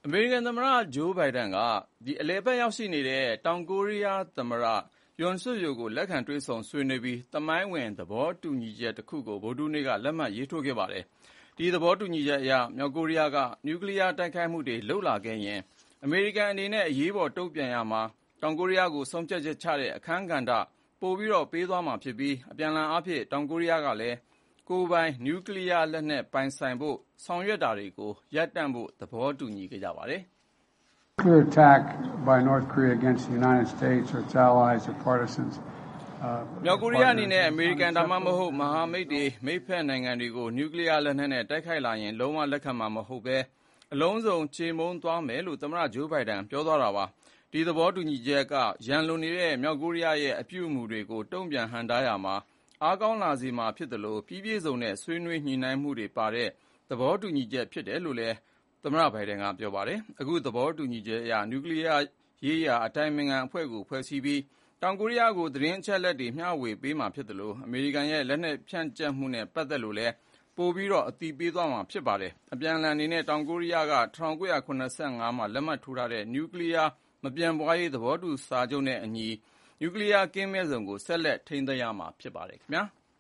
အမေရိကန်သမ္မတဂျိုးဘိုင်ဒန်ကအလည်အပတ်ရောက်ရှိနေတဲ့တောင်ကိုရီးယားသမ္မတယွန်ဆွတ်ယိုကိုလက်ခံတွေ့ဆုံဆွေးနွေးပြီးသမိုင်းဝင်သဘောတူညီချက်တစ်ခုကိုဗုဒ္ဓဟူးနေ့ကလက်မှတ်ရေးထိုးခဲ့ပါတယ်။ဒီသဘောတူညီချက်အရမြောက်ကိုရီးယားကနျူကလ িয়ার တိုက်ခိုက်မှုတွေလုပ်လာခဲ့ရင်အမေရိကန်အနေနဲ့အရေးပေါ်တုံ့ပြန်ရမှာတောင်ကိုရီးယားကိုဆုံးဖြတ်ချက်ချတဲ့အခန်းကဏ္ဍပိုပြီးပေးသွားမှာဖြစ်ပြီးအပြန်အလှန်အားဖြင့်တောင်ကိုရီးယားကလည်းကိုယ်ပိုင်နျူကလ িয়ার လက်နက်ပိုင်ဆိုင်ဖို့ဆောင်ရွက်တာတွေကိုရပ်တန့်ဖို့သဘောတူညီခဲ့ကြပါတယ်။ Nuclear attack by North Korea against the United States or its allies or partisans မြောက်ကိုရီးယားအနေနဲ့အမေရိကန်ဒါမှမဟုတ်မဟာမိတ်တွေမိတ်ဖက်နိုင်ငံတွေကိုနျူကလ িয়ার လက်နက်နဲ့တိုက်ခိုက်လာရင်လုံးဝလက်ခံမှာမဟုတ်ဘဲအလုံးစုံချေမှုန်းသွားမယ်လို့သမ္မတဂျိုးဘိုင်ဒန်ပြောသွားတာပါ။ဒီသဘောတူညီချက်ကရန်လိုနေတဲ့မြောက်ကိုရီးယားရဲ့အပြုအမူတွေကိုတုံ့ပြန်ဟန့်တားရာမှာအားကောင်းလာစေမှာဖြစ်တယ်လို့ပြည့်ပြည့်စုံတဲ့ဆွေးနွေးညှိနှိုင်းမှုတွေပါတဲ့သဘောတူညီချက်ဖြစ်တယ်လို့လည်းသမ္မတဘိုင်ဒန်ကပြောပါတယ်။အခုသဘောတူညီချက်အရနျူကလ িয়ার ရေးရာအတိုင်ပင်ခံအဖွဲ့ကိုဖွဲ့စည်းပြီးတောင်ကိုရီးယားကိုသတင်းအချက်အလက်တွေမျှဝေပေးမှာဖြစ်တယ်လို့အမေရိကန်ရဲ့လက်နက်ဖြန့်ကျက်မှုနဲ့ပတ်သက်လို့လည်းပိုပြီးအသိပေးသွားမှာဖြစ်ပါတယ်။အပြန်အလှန်အနေနဲ့တောင်ကိုရီးယားက1975မှာလက်မှတ်ထိုးထားတဲ့နျူကလ িয়ার မပြန့်ပွားရေးသဘောတူစာချုပ်နဲ့အညီနျူကလ িয়ার ကင်းမဲ့ဇုံကိုဆက်လက်ထိန်းသိမ်းရမှာဖြစ်ပါတယ်ခင်ဗျာ။